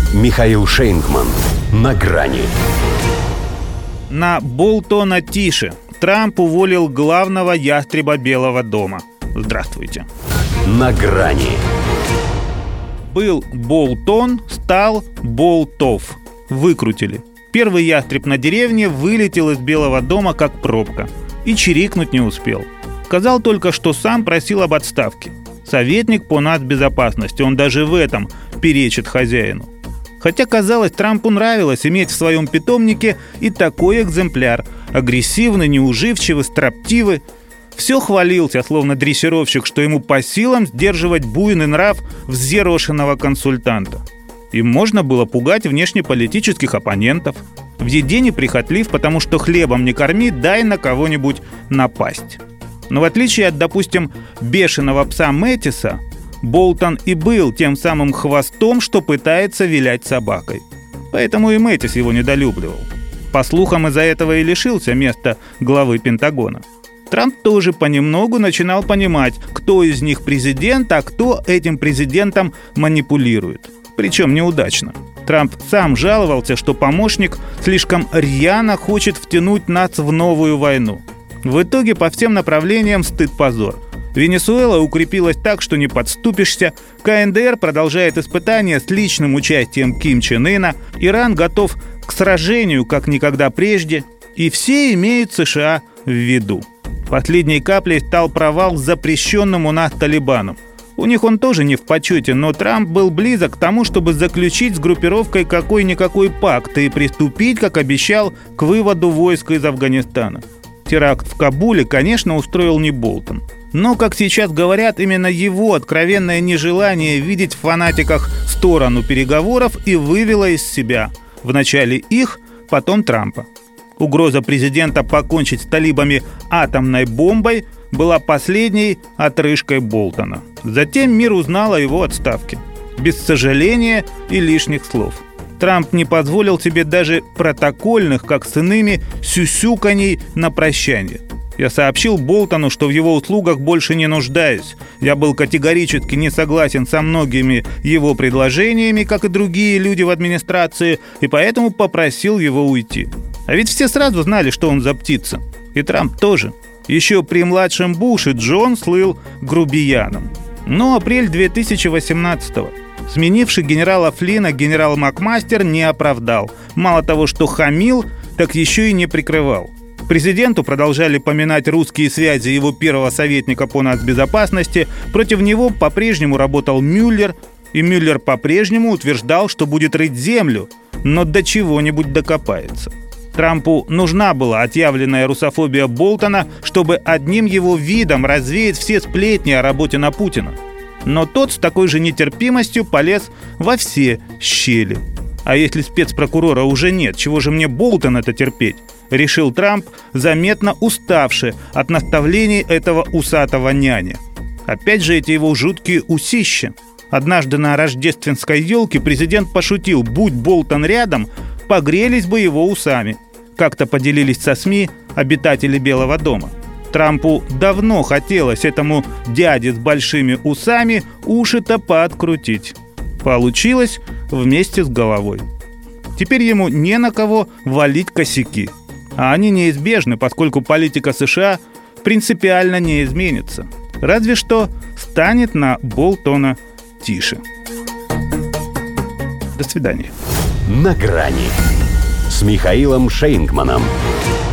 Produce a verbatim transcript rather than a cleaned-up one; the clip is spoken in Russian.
Михаил Шейнгман. На грани. На Болтона тише. Трамп уволил главного ястреба Белого дома. Здравствуйте. На грани. Был Болтон, стал Болтов. Выкрутили. Первый ястреб на деревне вылетел из Белого дома как пробка. И чирикнуть не успел. Сказал только, что сам просил об отставке. Советник по нацбезопасности, он даже в этом перечит хозяину. Хотя, казалось, Трампу нравилось иметь в своем питомнике и такой экземпляр. Агрессивный, неуживчивый, строптивый. Все хвалился, словно дрессировщик, что ему по силам сдерживать буйный нрав взъерошенного консультанта. Им можно было пугать внешнеполитических оппонентов. В еде неприхотлив, потому что хлебом не корми, дай на кого-нибудь напасть. Но в отличие от, допустим, бешеного пса Мэттиса, Болтон и был тем самым хвостом, что пытается вилять собакой. Поэтому и Мэттис его недолюбливал. По слухам, из-за этого и лишился места главы Пентагона. Трамп тоже понемногу начинал понимать, кто из них президент, а кто этим президентом манипулирует. Причем неудачно. Трамп сам жаловался, что помощник слишком рьяно хочет втянуть нас в новую войну. В итоге по всем направлениям стыд-позор. Венесуэла укрепилась так, что не подступишься. ка эн дэ эр продолжает испытания с личным участием Ким Чен Ына. Иран готов к сражению, как никогда прежде. И все имеют США в виду. Последней каплей стал провал с запрещенным у нас Талибаном. У них он тоже не в почете, но Трамп был близок к тому, чтобы заключить с группировкой какой-никакой пакт и приступить, как обещал, к выводу войск из Афганистана. Теракт в Кабуле, конечно, устроил не Болтон. Но, как сейчас говорят, именно его откровенное нежелание видеть в фанатиках сторону переговоров и вывело из себя вначале их, потом Трампа. Угроза президента покончить с талибами атомной бомбой была последней отрыжкой Болтона. Затем мир узнал о его отставке. Без сожаления и лишних слов. Трамп не позволил себе даже протокольных, как с иными, сюсюканий на прощание. Я сообщил Болтону, что в его услугах больше не нуждаюсь. Я был категорически не согласен со многими его предложениями, как и другие люди в администрации, и поэтому попросил его уйти. А ведь все сразу знали, что он за птица. И Трамп тоже. Еще при младшем Буше Джон слыл грубияном. Но апрель две тысячи восемнадцатого. Сменивший генерала Флина генерал Макмастер не оправдал. Мало того, что хамил, так еще и не прикрывал. Президенту продолжали поминать русские связи его первого советника по нацбезопасности. Против него по-прежнему работал Мюллер. И Мюллер по-прежнему утверждал, что будет рыть землю, но до чего-нибудь докопается. Трампу нужна была отъявленная русофобия Болтона, чтобы одним его видом развеять все сплетни о работе на Путина. Но тот с такой же нетерпимостью полез во все щели. А если спецпрокурора уже нет, чего же мне Болтона-то терпеть? Решил Трамп, заметно уставший от наставлений этого усатого няня. Опять же эти его жуткие усища. Однажды на рождественской елке президент пошутил: будь Болтон рядом, погрелись бы его усами. Как-то поделились со СМИ обитатели Белого дома. Трампу давно хотелось этому дяде с большими усами уши-то пооткрутить. Получилось вместе с головой. Теперь ему не на кого валить косяки. А они неизбежны, поскольку политика США принципиально не изменится. Разве что станет на Болтона тише. До свидания. На грани с Михаилом Шейнгманом.